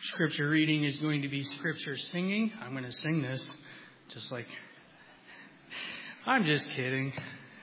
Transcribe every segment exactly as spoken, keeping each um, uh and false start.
Scripture reading is going to be scripture singing. I'm going to sing this just like... I'm just kidding.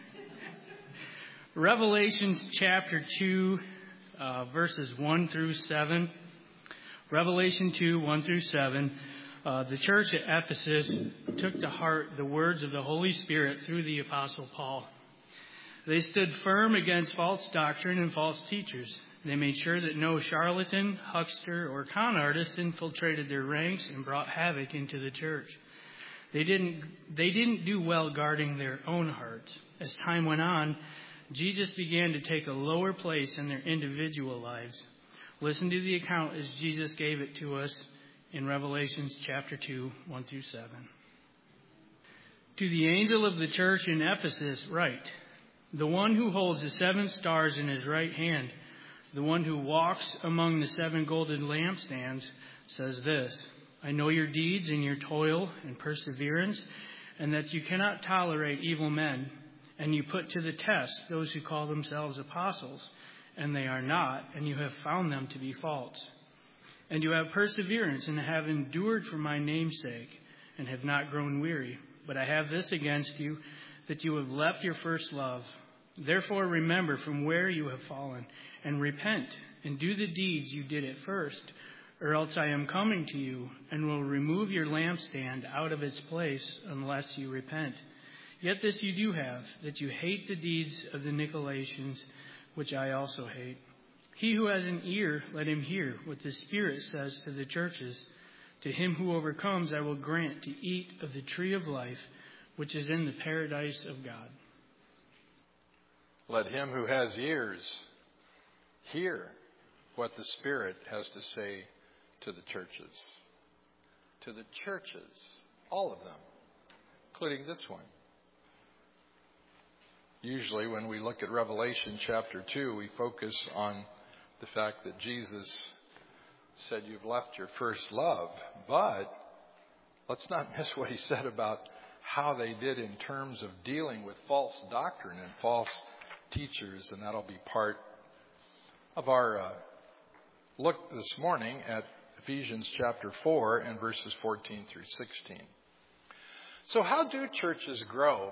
Revelations chapter two, uh, verses one through seven. Revelation two, one through seven. Uh, the church at Ephesus took to heart the words of the Holy Spirit through the Apostle Paul. They stood firm against false doctrine and false teachers. They made sure that no charlatan, huckster, or con artist infiltrated their ranks and brought havoc into the church. They didn't, they didn't do well guarding their own hearts. As time went on, Jesus began to take a lower place in their individual lives. Listen to the account as Jesus gave it to us in Revelations chapter two, one through seven. To the angel of the church in Ephesus write, the one who holds the seven stars in his right hand, the one who walks among the seven golden lampstands, says this, I know your deeds and your toil and perseverance, and that you cannot tolerate evil men, and you put to the test those who call themselves apostles, and they are not, and you have found them to be false. And you have perseverance and have endured for my name's sake, and have not grown weary. But I have this against you, that you have left your first love. Therefore remember from where you have fallen, and repent, and do the deeds you did at first, or else I am coming to you, and will remove your lampstand out of its place, unless you repent. Yet this you do have, that you hate the deeds of the Nicolaitans, which I also hate. He who has an ear, let him hear what the Spirit says to the churches. To him who overcomes, I will grant to eat of the tree of life, which is in the paradise of God. Let him who has ears hear what the Spirit has to say to the churches. To the churches, all of them, including this one. Usually when we look at Revelation chapter two, we focus on the fact that Jesus said you've left your first love. But let's not miss what he said about how they did in terms of dealing with false doctrine and false teachers. And that'll be part of our uh, look this morning at Ephesians chapter four and verses fourteen through sixteen. So how do churches grow?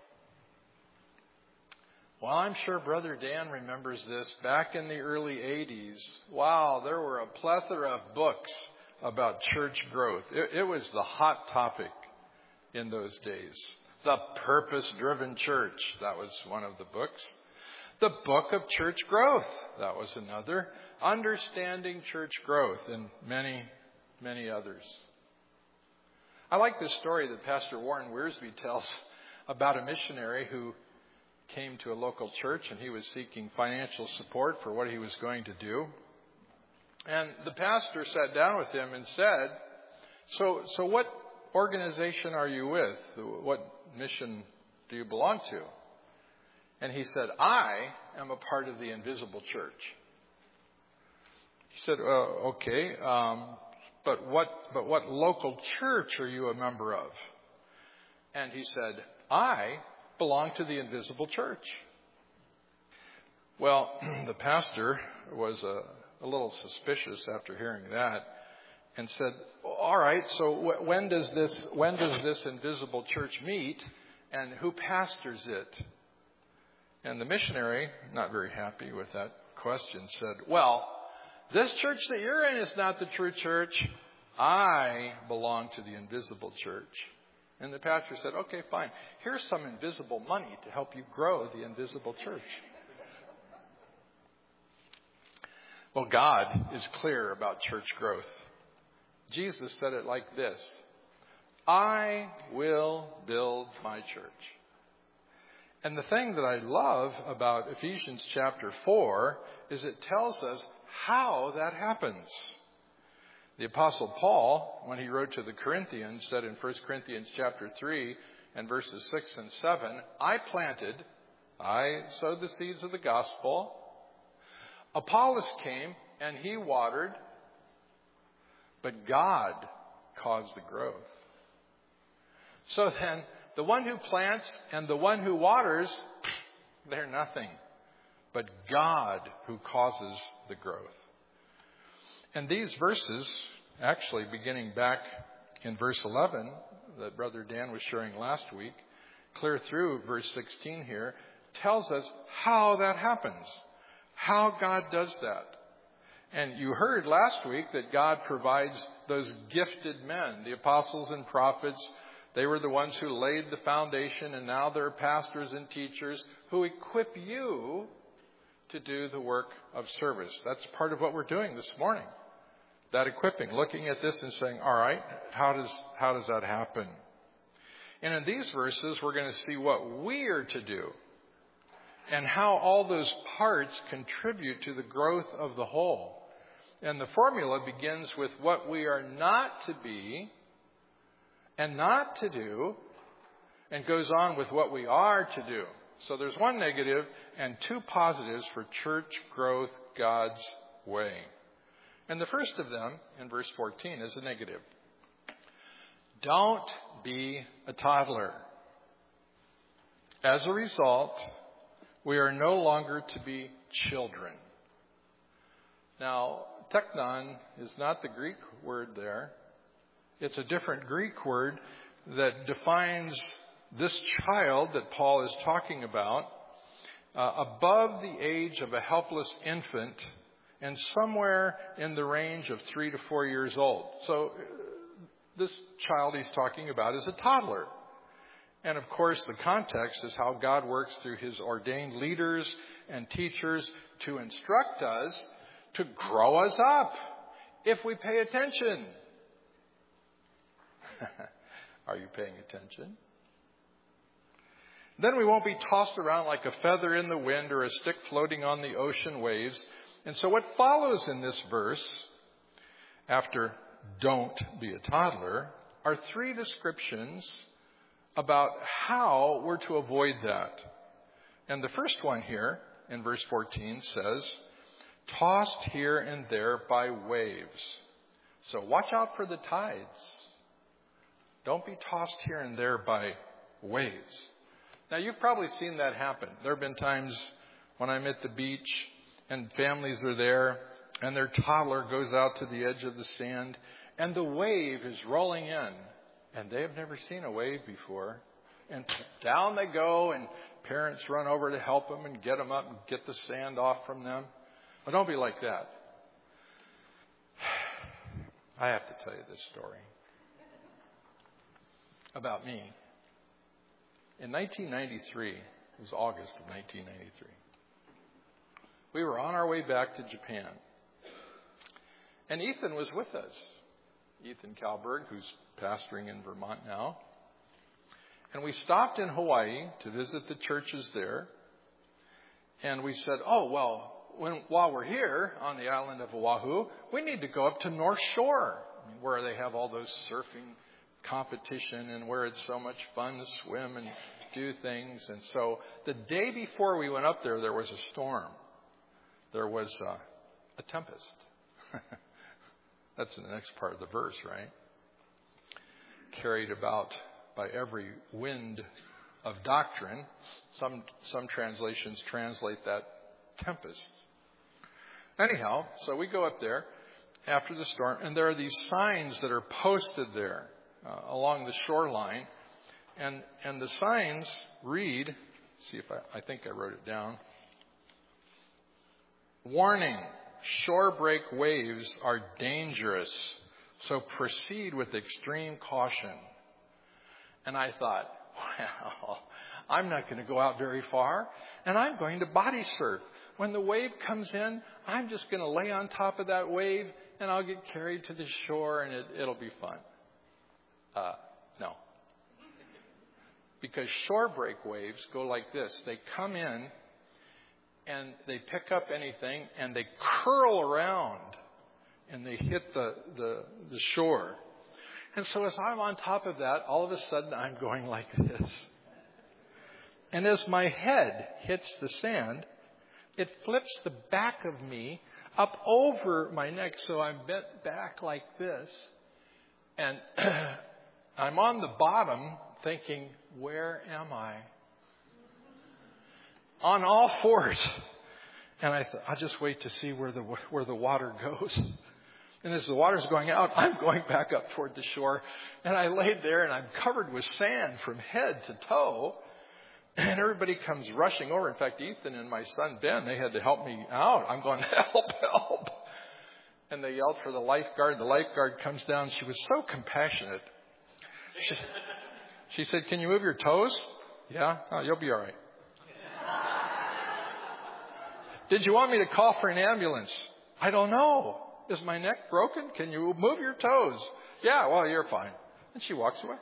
Well, I'm sure Brother Dan remembers this. Back in the early eighties, wow, there were a plethora of books about church growth. It, it was the hot topic in those days. The Purpose-Driven Church, that was one of the books. The Book of Church Growth, that was another. Understanding Church Growth, and many, many others. I like this story that Pastor Warren Wiersbe tells about a missionary who came to a local church and he was seeking financial support for what he was going to do. And the pastor sat down with him and said, so, so what organization are you with? What mission do you belong to? And he said, I am a part of the invisible church. He said, uh, okay, um, but what, but what local church are you a member of? And he said, I belong to the invisible church. Well, the pastor was a, a little suspicious after hearing that and said, all right, so w- when does this, when does this invisible church meet and who pastors it? And the missionary, not very happy with that question, said, well, this church that you're in is not the true church. I belong to the invisible church. And the pastor said, okay, fine. Here's some invisible money to help you grow the invisible church. Well, God is clear about church growth. Jesus said it like this, I will build my church. And the thing that I love about Ephesians chapter four is it tells us how that happens. The Apostle Paul, when he wrote to the Corinthians, said in First Corinthians chapter three and verses six and seven, I planted, I sowed the seeds of the gospel. Apollos came and he watered, but God caused the growth. So then, the one who plants and the one who waters, they're nothing, but God who causes the growth. And these verses actually beginning back in verse eleven that Brother Dan was sharing last week, clear through verse sixteen here, tells us how that happens, how God does that. And you heard last week that God provides those gifted men, the apostles and prophets. They were the ones who laid the foundation, and now they're pastors and teachers who equip you to do the work of service. That's part of what we're doing this morning. That equipping, looking at this and saying, all right, how does, how does that happen? And in these verses, we're going to see what we are to do and how all those parts contribute to the growth of the whole. And the formula begins with what we are not to be and not to do, and goes on with what we are to do. So there's one negative and two positives for church growth God's way. And the first of them, in verse fourteen, is a negative. Don't be a toddler. As a result, we are no longer to be children. Now, teknon is not the Greek word there. It's a different Greek word that defines this child that Paul is talking about uh, above the age of a helpless infant and somewhere in the range of three to four years old. So uh, this child he's talking about is a toddler. And of course, the context is how God works through his ordained leaders and teachers to instruct us, to grow us up if we pay attention. Are you paying attention? Then we won't be tossed around like a feather in the wind or a stick floating on the ocean waves. And so what follows in this verse, after don't be a toddler, are three descriptions about how we're to avoid that. And the first one here in verse fourteen says, tossed here and there by waves. So watch out for the tides. Don't be tossed here and there by waves. Now, you've probably seen that happen. There have been times when I'm at the beach and families are there and their toddler goes out to the edge of the sand and the wave is rolling in and they have never seen a wave before. And down they go and parents run over to help them and get them up and get the sand off from them. Well, don't be like that. I have to tell you this story about me. In nineteen ninety-three, it was August of nineteen ninety-three, we were on our way back to Japan. And Ethan was with us. Ethan Kalberg, who's pastoring in Vermont now. And we stopped in Hawaii to visit the churches there. And we said, oh, well, when, while we're here on the island of Oahu, we need to go up to North Shore, where they have all those surfing competition and where it's so much fun to swim and do things. And so the day before we went up there, there was a storm. There was uh, a tempest. That's in the next part of the verse, right? Carried about by every wind of doctrine. Some some translations translate that tempest. Anyhow, so we go up there after the storm, and there are these signs that are posted there uh, along the shoreline. And and the signs read, see if I, I think I wrote it down. Warning, shore break waves are dangerous, so proceed with extreme caution. And I thought, well, I'm not going to go out very far, and I'm going to body surf. When the wave comes in, I'm just going to lay on top of that wave, and I'll get carried to the shore, and it, it'll be fun. Uh, no. Because shore break waves go like this. They come in, and they pick up anything, and they curl around, and they hit the, the, the shore. And so as I'm on top of that, all of a sudden I'm going like this. And as my head hits the sand, it flips the back of me up over my neck, so I'm bent back like this. And I'm on the bottom thinking, where am I? On all fours. And I thought, I'll just wait to see where the where the water goes. And as the water's going out, I'm going back up toward the shore. And I laid there and I'm covered with sand from head to toe. And everybody comes rushing over. In fact, Ethan and my son Ben, they had to help me out. I'm going, help, help. And they yelled for the lifeguard. The lifeguard comes down. She was so compassionate. She, she said, can you move your toes? Yeah? Oh, you'll be all right. Did you want me to call for an ambulance? I don't know. Is my neck broken? Can you move your toes? Yeah, well, you're fine. And she walks away.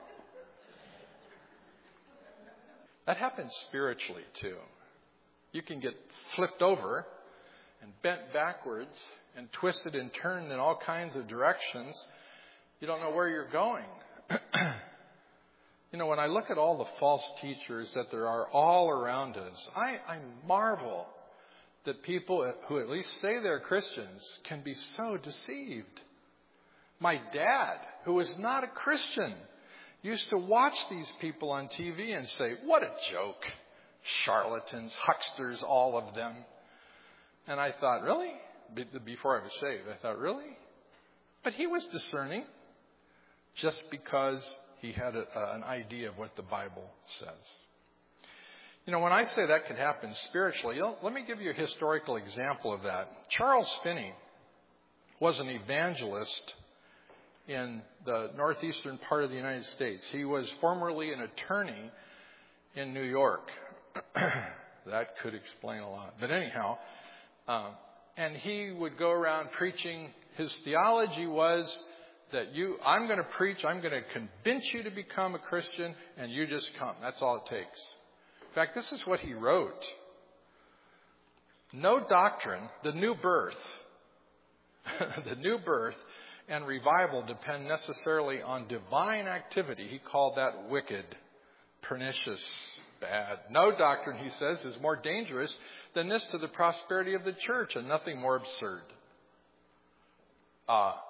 That happens spiritually, too. You can get flipped over and bent backwards and twisted and turned in all kinds of directions. You don't know where you're going. You know, when I look at all the false teachers that there are all around us, I, I marvel that people who at least say they're Christians can be so deceived. My dad, who was not a Christian, used to watch these people on T V and say, what a joke. Charlatans, hucksters, all of them. And I thought, really? Before I was saved, I thought, really? But he was discerning just because he had a, uh, an idea of what the Bible says. You know, when I say that could happen spiritually, you know, let me give you a historical example of that. Charles Finney was an evangelist in the northeastern part of the United States. He was formerly an attorney in New York. That could explain a lot. But anyhow, um, and he would go around preaching. His theology was that you, I'm going to preach, I'm going to convince you to become a Christian, and you just come. That's all it takes. In fact, this is what he wrote. No doctrine, the new birth, the new birth and revival depend necessarily on divine activity. He called that wicked, pernicious, bad. No doctrine, he says, is more dangerous than this to the prosperity of the church, and nothing more absurd. Ah, uh,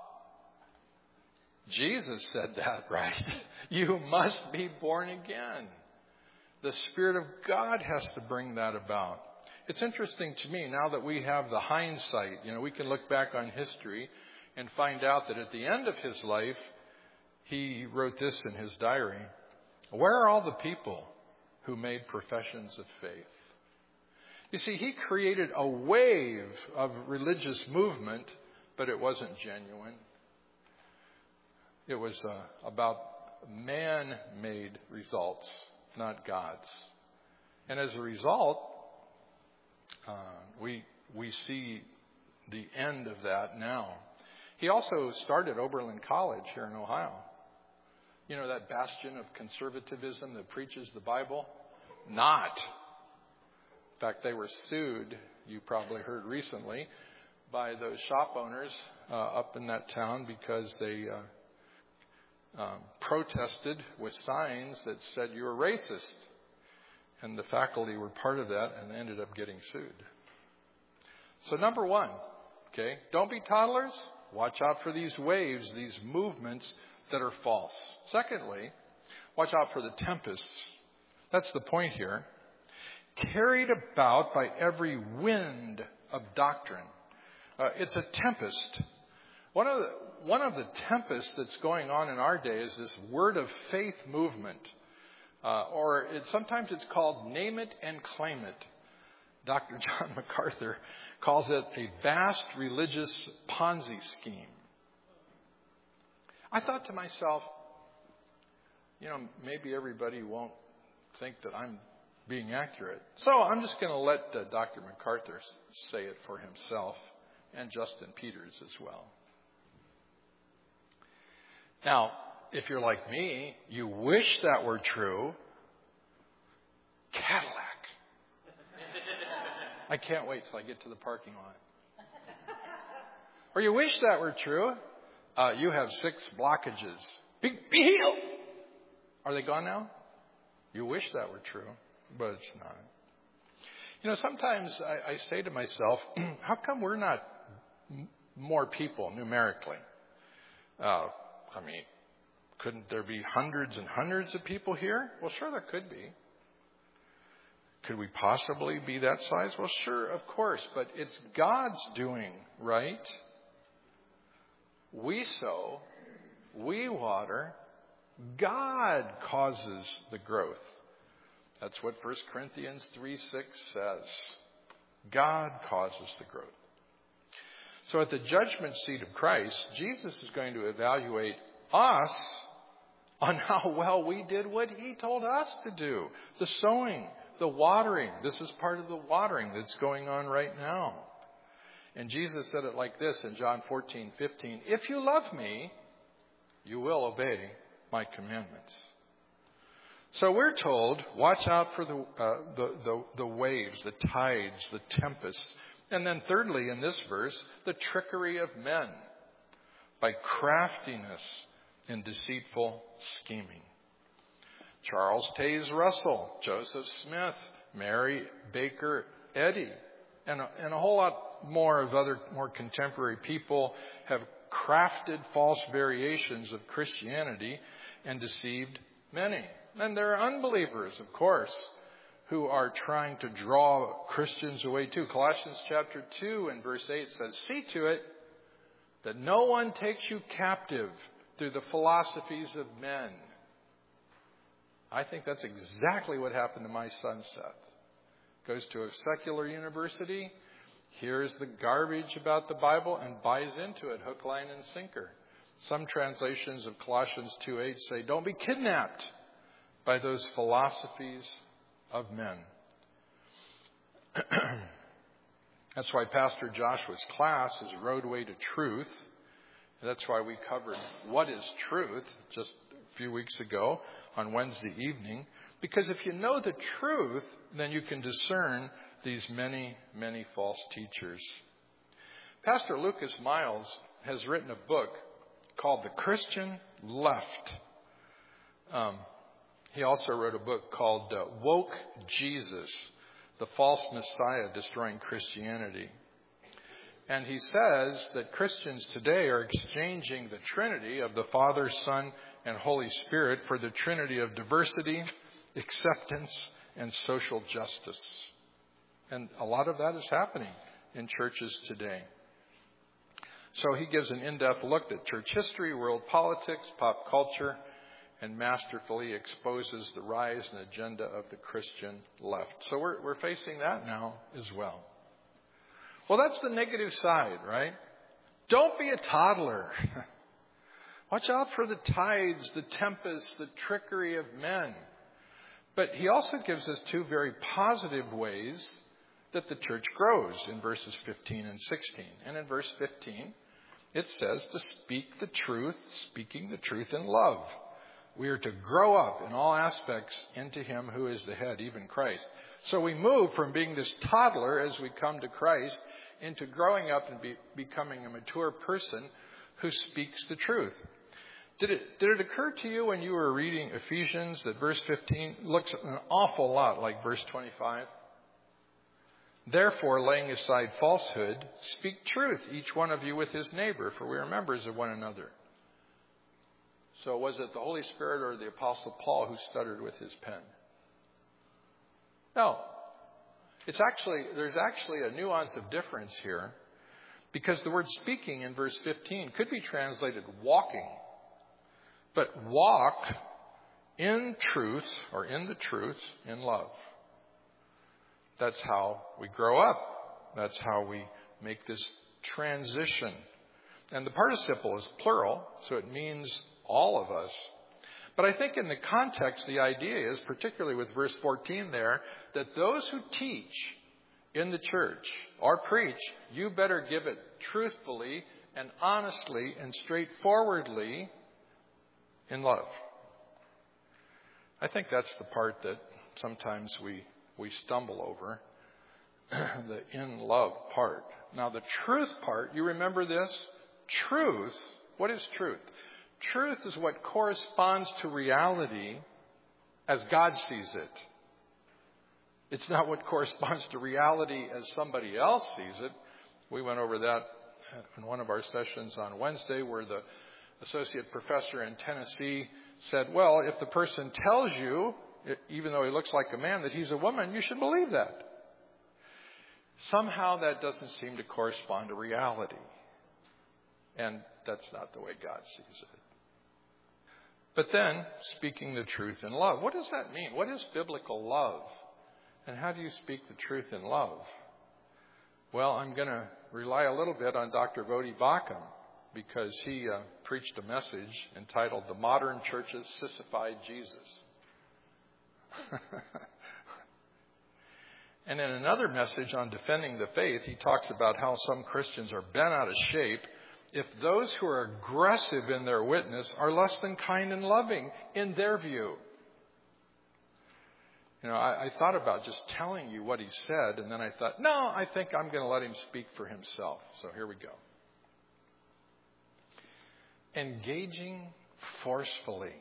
Jesus said that, right? You must be born again. The Spirit of God has to bring that about. It's interesting to me now that we have the hindsight. You know, we can look back on history and find out that at the end of his life, he wrote this in his diary. Where are all the people who made professions of faith? You see, he created a wave of religious movement, but it wasn't genuine. It was uh, about man-made results, not God's. And as a result, uh, we we see the end of that now. He also started Oberlin College here in Ohio. You know, that bastion of conservatism that preaches the Bible? Not. In fact, they were sued, you probably heard recently, by those shop owners uh, up in that town because they uh, um, protested with signs that said you were racist. And the faculty were part of that and ended up getting sued. So number one, okay, don't be toddlers. Watch out for these waves, these movements that are false. Secondly, watch out for the tempests. That's the point here. Carried about by every wind of doctrine. Uh, it's a tempest. One of the, one of the tempests that's going on in our day is this word of faith movement. Uh, or it, sometimes it's called name it and claim it. Doctor John MacArthur calls it a vast religious Ponzi scheme. I thought to myself, you know, maybe everybody won't think that I'm being accurate. So I'm just going to let uh, Doctor MacArthur say it for himself, and Justin Peters as well. Now, if you're like me, you wish that were true. Cadillac. I can't wait till I get to the parking lot. Or you wish that were true. Uh, you have six blockages. Be, be healed. Are they gone now? You wish that were true, but it's not. You know, sometimes I, I say to myself, how come we're not m- more people numerically? Uh, I mean, couldn't there be hundreds and hundreds of people here? Well, sure, there could be. Could we possibly be that size? Well, sure, of course, but it's God's doing, right? We sow, we water, God causes the growth. That's what First Corinthians three six says. God causes the growth. So at the judgment seat of Christ, Jesus is going to evaluate us on how well we did what he told us to do. The sowing, the watering. This is part of the watering that's going on right now. And Jesus said it like this in John fourteen fifteen. If you love me, you will obey my commandments. So we're told, watch out for the, uh, the, the, the waves, the tides, the tempests. And then thirdly, in this verse, the trickery of men by craftiness and deceitful scheming. Charles Taze Russell, Joseph Smith, Mary Baker Eddy, and a, and a whole lot more of other more contemporary people have crafted false variations of Christianity and deceived many. And there are unbelievers, of course, who are trying to draw Christians away too. Colossians chapter two and verse eight says, see to it that no one takes you captive through the philosophies of men. I think that's exactly what happened to my son Seth. Goes to a secular university, hears the garbage about the Bible, and buys into it, hook, line, and sinker. Some translations of Colossians two eight say, don't be kidnapped by those philosophies of men. That's why Pastor Joshua's class is Roadway to Truth. That's why we covered what is truth just a few weeks ago on Wednesday evening. Because if you know the truth, then you can discern these many, many false teachers. Pastor Lucas Miles has written a book called The Christian Left. Um, he also wrote a book called uh, Woke Jesus, the False Messiah Destroying Christianity. And he says that Christians today are exchanging the Trinity of the Father, Son, and Holy Spirit for the Trinity of diversity, acceptance, and social justice. And a lot of that is happening in churches today. So he gives an in-depth look at church history, world politics, pop culture, and masterfully exposes the rise and agenda of the Christian left. So we're, we're facing that now as well. Well, that's the negative side, right? Don't be a toddler. Watch out for the tides, the tempests, the trickery of men. But he also gives us two very positive ways that the church grows in verses fifteen and sixteen. And in verse fifteen, it says to speak the truth, speaking the truth in love. We are to grow up in all aspects into him who is the head, even Christ. So we move from being this toddler as we come to Christ into growing up and be, becoming a mature person who speaks the truth. Did it, did it occur to you when you were reading Ephesians that verse fifteen looks an awful lot like verse twenty-five? Therefore, laying aside falsehood, speak truth, each one of you with his neighbor, for we are members of one another. So was it the Holy Spirit or the Apostle Paul who stuttered with his pen? No. It's actually, there's actually a nuance of difference here, because the word speaking in verse fifteen could be translated walking. But walk in truth, or in the truth, in love. That's how we grow up. That's how we make this transition. And the participle is plural, so it means all of us. But I think in the context, the idea is, particularly with verse fourteen there, that those who teach in the church or preach, you better give it truthfully and honestly and straightforwardly in love. I think that's the part that sometimes we, we stumble over, the in love part. Now the truth part, you remember this? Truth, what is truth? Truth is what corresponds to reality as God sees it. It's not what corresponds to reality as somebody else sees it. We went over that in one of our sessions on Wednesday, where the associate professor in Tennessee said, well, if the person tells you, even though he looks like a man, that he's a woman, you should believe that. Somehow that doesn't seem to correspond to reality. And that's not the way God sees it. But then, speaking the truth in love. What does that mean? What is biblical love? And how do you speak the truth in love? Well, I'm going to rely a little bit on Doctor Vodi Bakum, because he uh, preached a message entitled The Modern Church's Sissified Jesus. And in another message on defending the faith, he talks about how some Christians are bent out of shape if those who are aggressive in their witness are less than kind and loving in their view. You know, I, I thought about just telling you what he said, and then I thought, no, I think I'm going to let him speak for himself. So here we go. Engaging forcefully.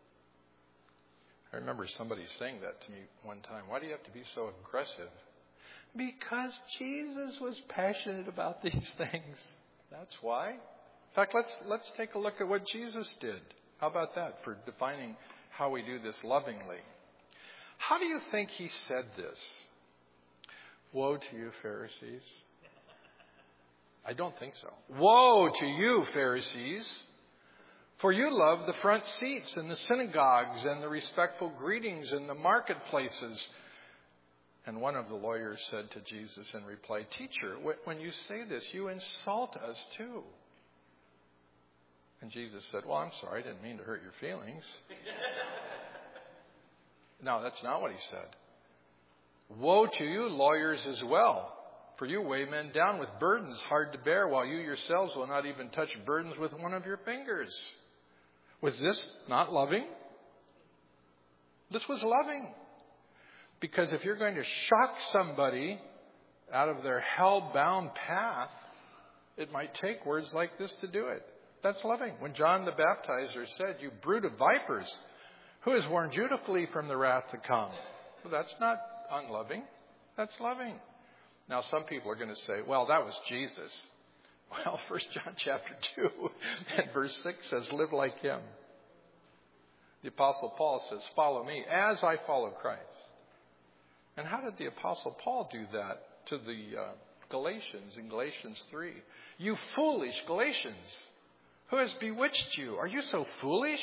I remember somebody saying that to me one time. Why do you have to be so aggressive? Because Jesus was passionate about these things. That's why. In fact, let's let's take a look at what Jesus did. How about that for defining how we do this lovingly? How do you think he said this? Woe to you, Pharisees. I don't think so. Woe to you, Pharisees. For you love the front seats in the synagogues and the respectful greetings in the marketplaces. And one of the lawyers said to Jesus in reply, Teacher, when you say this, you insult us too. And Jesus said, well, I'm sorry, I didn't mean to hurt your feelings. No, that's not what he said. Woe to you, lawyers, as well. For you weigh men down with burdens hard to bear, while you yourselves will not even touch burdens with one of your fingers. Was this not loving? This was loving. Because if you're going to shock somebody out of their hell-bound path, it might take words like this to do it. That's loving. When John the Baptizer said, you brood of vipers, who has warned you to flee from the wrath to come? Well, that's not unloving. That's loving. Now, some people are going to say, well, that was Jesus. Well, First John chapter two and verse six says, live like him. The Apostle Paul says, follow me as I follow Christ. And how did the Apostle Paul do that to the uh, Galatians in Galatians three? You foolish Galatians, who has bewitched you? Are you so foolish?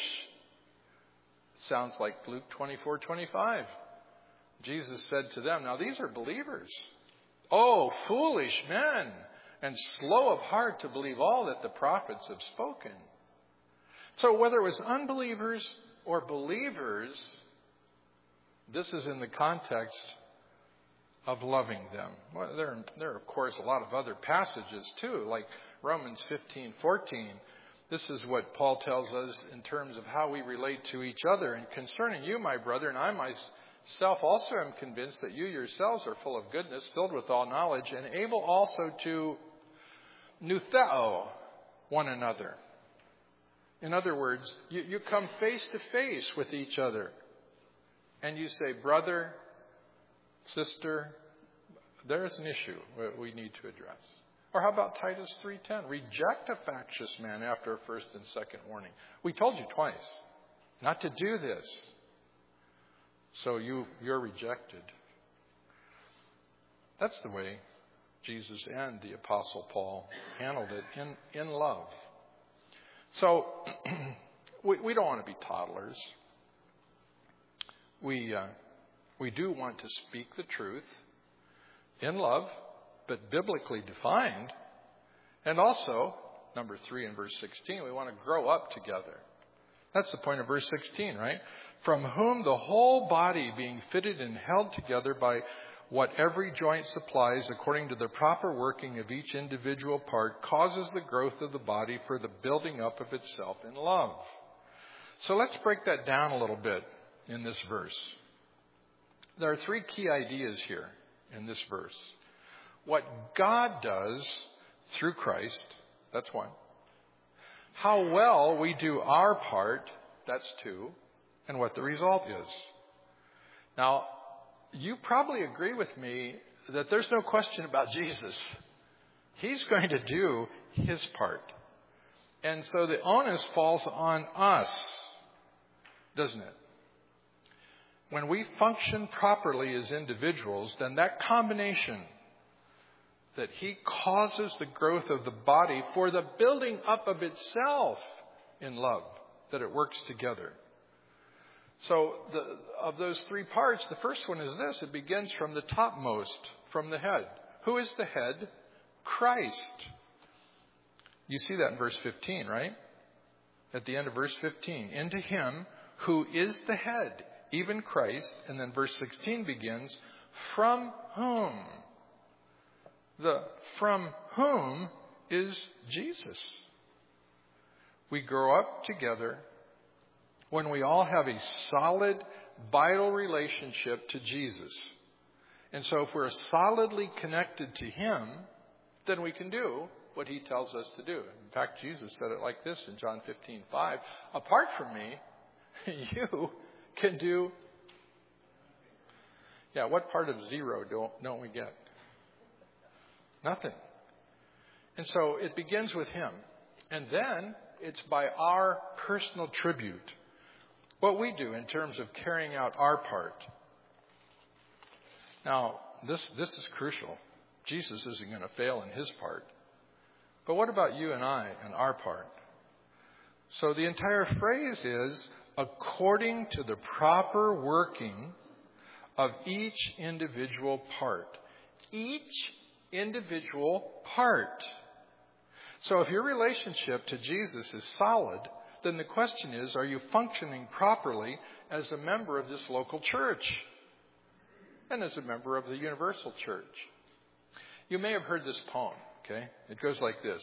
Sounds like Luke twenty-four twenty-five. Jesus said to them, now these are believers. Oh, foolish men, and slow of heart to believe all that the prophets have spoken. So whether it was unbelievers or believers, this is in the context of loving them. Well, there, there are, of course, a lot of other passages, too, like Romans fifteen fourteen. This is what Paul tells us in terms of how we relate to each other. And concerning you, my brother, and I myself also am convinced that you yourselves are full of goodness, filled with all knowledge, and able also to nutheo one another. In other words, you, you come face to face with each other. And you say, brother, sister, there's an issue we need to address. Or how about Titus three ten? Reject a factious man after a first and second warning. We told you twice not to do this. So you, you're rejected. That's the way Jesus and the Apostle Paul handled it in, in love. So we, we don't want to be toddlers. We uh, we do want to speak the truth in love, but biblically defined. And also, number three in verse sixteen, we want to grow up together. That's the point of verse sixteen, right? From whom the whole body being fitted and held together by what every joint supplies according to the proper working of each individual part causes the growth of the body for the building up of itself in love. So let's break that down a little bit in this verse. There are three key ideas here in this verse. What God does through Christ, that's one. How well we do our part, that's two. And what the result is. Now, you probably agree with me that there's no question about Jesus. He's going to do his part. And so the onus falls on us, doesn't it? When we function properly as individuals, then that combination, that he causes the growth of the body for the building up of itself in love, that it works together. So the, of those three parts, the first one is this. It begins from the topmost, from the head. Who is the head? Christ. You see that in verse fifteen, right? At the end of verse fifteen. Into him who is the head, even Christ. And then verse sixteen begins, from whom? The from whom is Jesus. We grow up together when we all have a solid, vital relationship to Jesus. And so if we're solidly connected to him, then we can do what he tells us to do. In fact, Jesus said it like this in John fifteen five. Apart from me, you can do... Yeah, what part of zero don't, don't we get? Nothing. And so it begins with him. And then it's by our personal tribute. What we do in terms of carrying out our part. Now, this, this is crucial. Jesus isn't going to fail in his part. But what about you and I and our part? So the entire phrase is, according to the proper working of each individual part. Each individual part. So if your relationship to Jesus is solid, then the question is, are you functioning properly as a member of this local church and as a member of the universal church? You may have heard this poem, okay? It goes like this.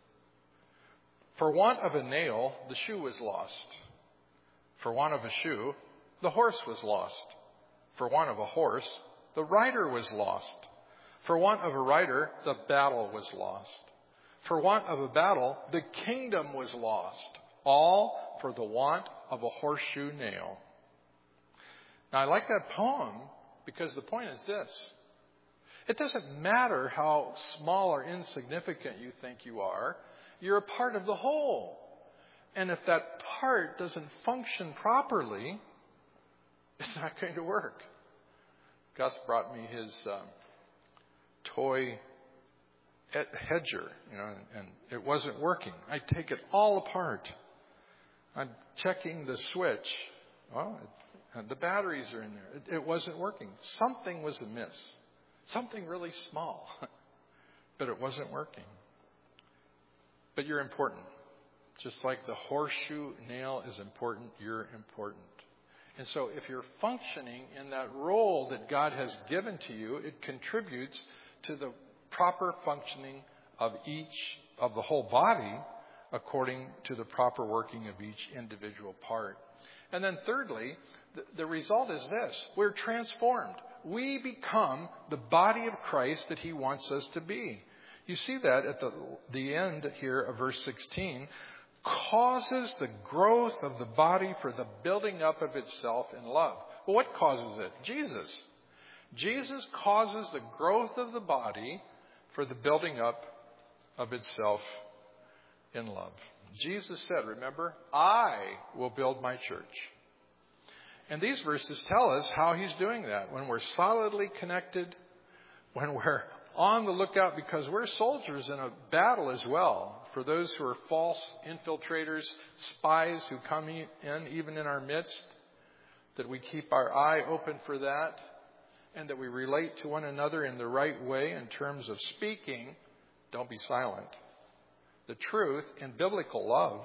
For want of a nail, the shoe was lost. For want of a shoe, the horse was lost. For want of a horse, the rider was lost. For want of a rider, the battle was lost. For want of a battle, the kingdom was lost. All for the want of a horseshoe nail. Now, I like that poem because the point is this. It doesn't matter how small or insignificant you think you are. You're a part of the whole. And if that part doesn't function properly, it's not going to work. Gus brought me his um, toy hedger, you know, and it wasn't working. I take it all apart. I'm checking the switch. Well, it, the batteries are in there. It, it wasn't working. Something was amiss. Something really small. But it wasn't working. But you're important. Just like the horseshoe nail is important, you're important. And so if you're functioning in that role that God has given to you, it contributes to the proper functioning of each, of the whole body, according to the proper working of each individual part. And then thirdly, the, the result is this. We're transformed. We become the body of Christ that he wants us to be. You see that at the, the end here of verse sixteen. Causes the growth of the body for the building up of itself in love. Well, what causes it? Jesus. Jesus causes the growth of the body for the building up of itself in love. Jesus said, remember, I will build my church. And these verses tell us how he's doing that. When we're solidly connected, when we're on the lookout, because we're soldiers in a battle as well. For those who are false infiltrators, spies who come in even in our midst, that we keep our eye open for that, and that we relate to one another in the right way in terms of speaking. Don't be silent. The truth in biblical love,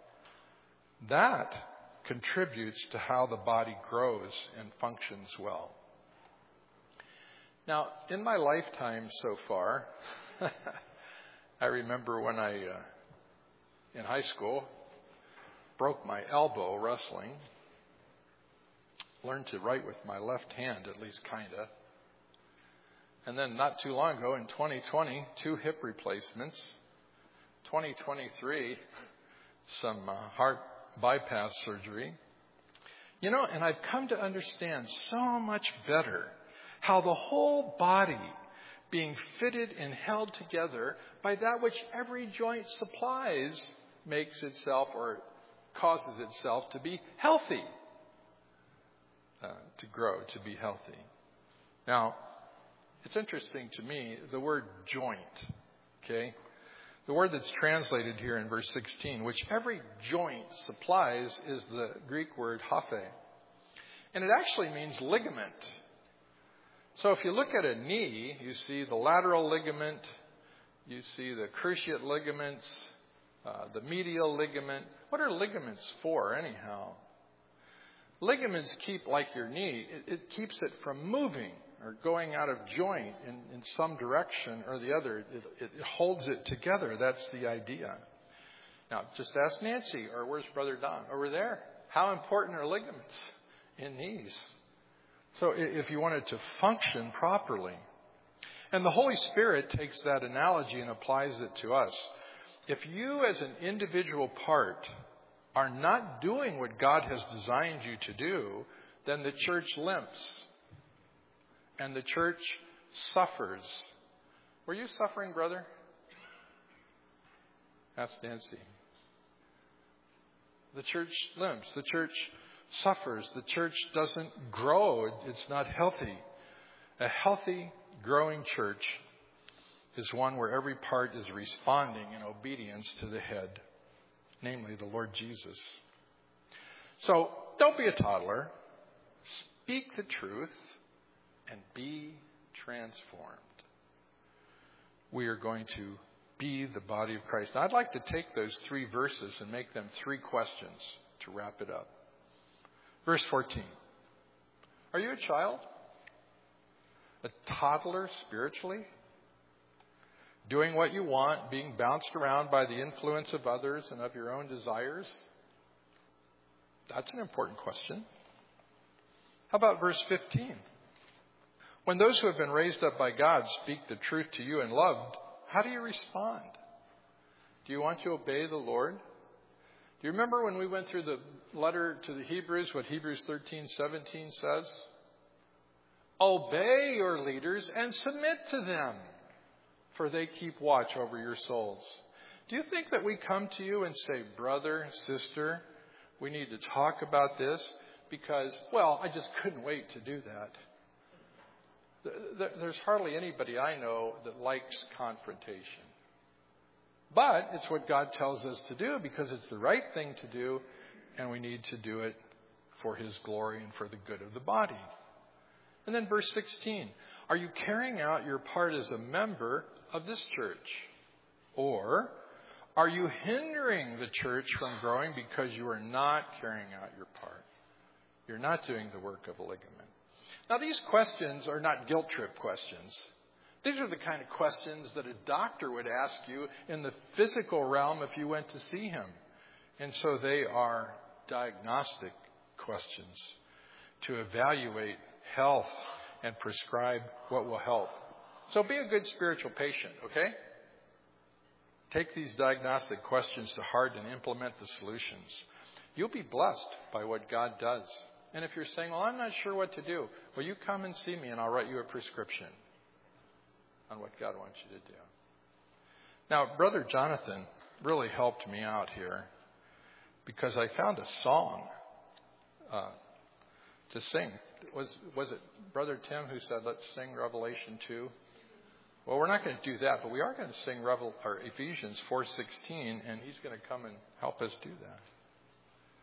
that contributes to how the body grows and functions well. Now, in my lifetime so far, I remember when I, uh, in high school, broke my elbow wrestling. Learned to write with my left hand, at least kind of. And then not too long ago, in twenty twenty, two hip replacements. twenty twenty-three, some uh, heart bypass surgery. You know, and I've come to understand so much better how the whole body being fitted and held together by that which every joint supplies makes itself or causes itself to be healthy, uh, to grow, to be healthy. Now, It's interesting to me, the word joint, okay? The word that's translated here in verse sixteen, which every joint supplies, is the Greek word haphe. And it actually means ligament. So if you look at a knee, you see the lateral ligament, you see the cruciate ligaments, uh, the medial ligament. What are ligaments for, anyhow? Ligaments keep, like your knee, it, it keeps it from moving or going out of joint in, in some direction or the other. It, it, it holds it together. That's the idea. Now, just ask Nancy, or where's Brother Don? Over there. How important are ligaments in knees? So if you want it to function properly. And the Holy Spirit takes that analogy and applies it to us. If you as an individual part are not doing what God has designed you to do, then the church limps. And the church suffers. Were you suffering, brother? Ask Nancy. The church limps. The church suffers. The church doesn't grow. It's not healthy. A healthy, growing church is one where every part is responding in obedience to the head, namely the Lord Jesus. So don't be a toddler. Speak the truth and be transformed. We are going to be the body of Christ. Now, I'd like to take those three verses and make them three questions to wrap it up. Verse fourteen. Are you a child? A toddler spiritually? Doing what you want, being bounced around by the influence of others and of your own desires? That's an important question. How about verse fifteen? When those who have been raised up by God speak the truth to you in love, how do you respond? Do you want to obey the Lord? Do you remember when we went through the letter to the Hebrews, what Hebrews thirteen seventeen says? Obey your leaders and submit to them, for they keep watch over your souls. Do you think that we come to you and say, brother, sister, we need to talk about this because, well, I just couldn't wait to do that? There's hardly anybody I know that likes confrontation. But it's what God tells us to do because it's the right thing to do, and we need to do it for His glory and for the good of the body. And then verse sixteen, are you carrying out your part as a member of this church? Or are you hindering the church from growing because you are not carrying out your part? You're not doing the work of a ligament. Now, these questions are not guilt trip questions. These are the kind of questions that a doctor would ask you in the physical realm if you went to see him. And so they are diagnostic questions to evaluate health and prescribe what will help. So be a good spiritual patient, okay? Take these diagnostic questions to heart and implement the solutions. You'll be blessed by what God does. And if you're saying, well, I'm not sure what to do, well, you come and see me and I'll write you a prescription on what God wants you to do. Now, Brother Jonathan really helped me out here because I found a song uh, to sing. Was was it Brother Tim who said, let's sing Revelation two? Well, we're not going to do that, but we are going to sing Revel- or Ephesians four sixteen, and he's going to come and help us do that.